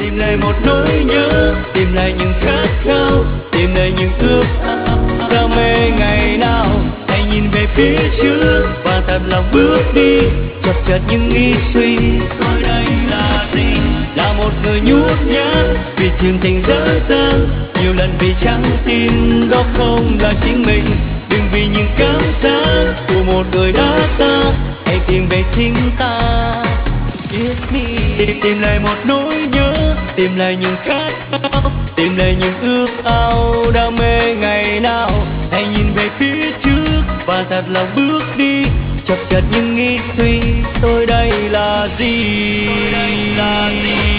tìm lại một nỗi nhớ, tìm lại những khát khao, tìm lại những ước ao đam mê ngày nào. Hãy nhìn về phía trước và thật lòng bước đi, chợt chợt những nghĩ suy tôi đây là gì? Là một người nhút nhát vì chuyện tình dở dang, nhiều lần vì chẳng tin đó không là chính mình. Đừng vì những cảm giác của một người đã xa, hãy tìm về chính ta. Tìm lại một nỗi nhớ, tìm lại những khát khao, tìm lại những ước ao đam mê ngày nào. Hãy nhìn về phía trước và thật lòng bước đi, chợt chợt những nghĩ suy tôi đây là gì?